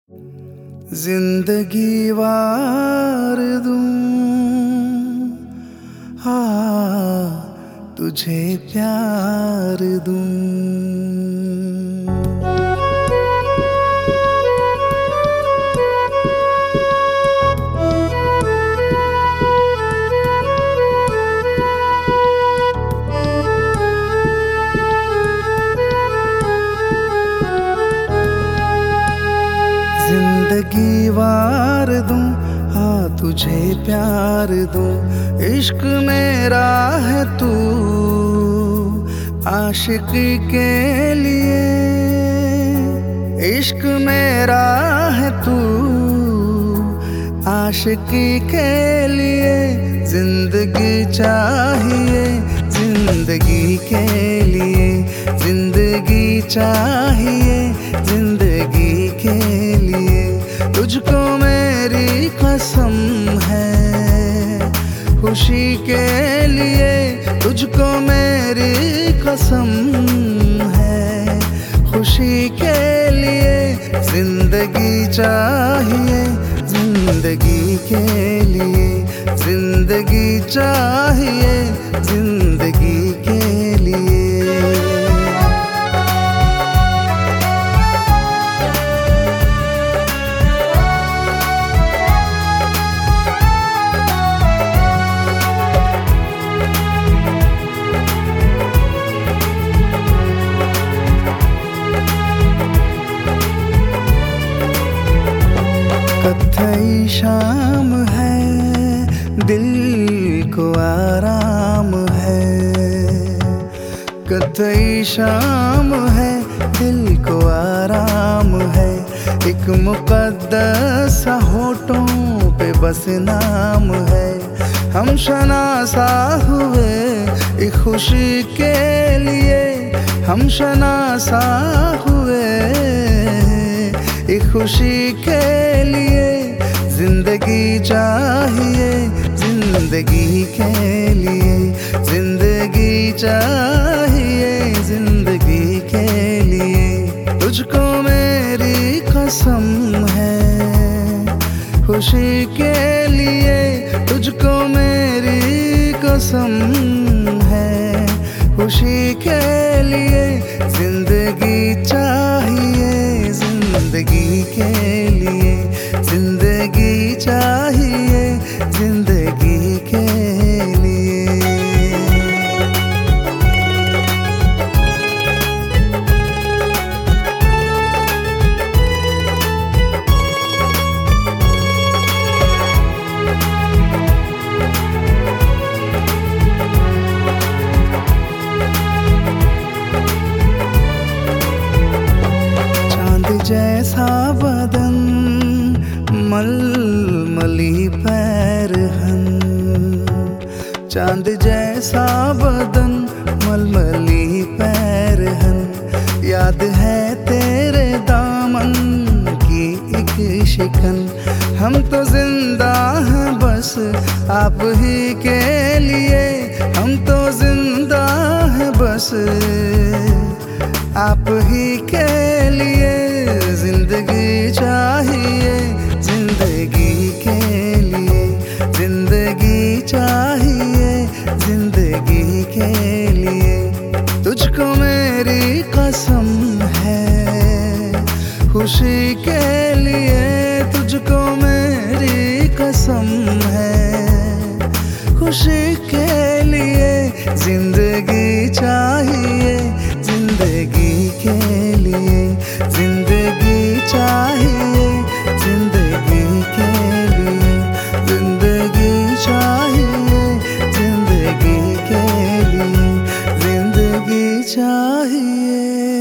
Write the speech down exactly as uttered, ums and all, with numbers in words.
जिंदगी वार दूं हाँ तुझे प्यार दूं। जिंदगी वार दूं हाँ तुझे प्यार दूं। इश्क मेरा है तू आशिकी के लिए, इश्क मेरा है तू आशिकी के लिए। जिंदगी चाहिए जिंदगी के लिए, जिंदगी चाहिए जिंदगी के लिए। तुझको मेरी कसम है खुशी के लिए, तुझको मेरी कसम है खुशी के लिए। जिंदगी चाहिए जिंदगी के लिए, जिंदगी चाहिए जिंदगी के लिए। कत्थई शाम है दिल को आराम है, कत्थई शाम है दिल को आराम है। एक मुकद्दस होठों पे बस नाम है। हम शनासा हुए एक खुशी के लिए, हम शनासा हुए एक खुशी के लिए। जिंदगी चाहिए जिंदगी के लिए, जिंदगी चाहिए जिंदगी के लिए। तुझको मेरी कसम है खुशी के लिए, तुझको मेरी कसम है खुशी के लिए। जिंदगी चाहिए जिंदगी के लिए, जिंदगी चाहिए जिंदगी के लिए। चांद जैसा बदन मलमली पैरहन, चांद जैसा बदन मलमली पैरहन। याद है तेरे दामन की एक शिकन। हम तो जिंदा हैं बस आप ही के लिए, हम तो जिंदा हैं बस आप ही के लिए। जिंदगी चाहिए जिंदगी के लिए, जिंदगी चाहिए जिंदगी के लिए। तुझको मेरी कसम है खुशी के लिए, तुझको मेरी कसम है खुशी के लिए। जिंदगी चाहिए जिंदगी के लिए, जिंदगी चाहिए जिंदगी के लिए, जिंदगी चाहिए जिंदगी के लिए, जिंदगी चाहिए।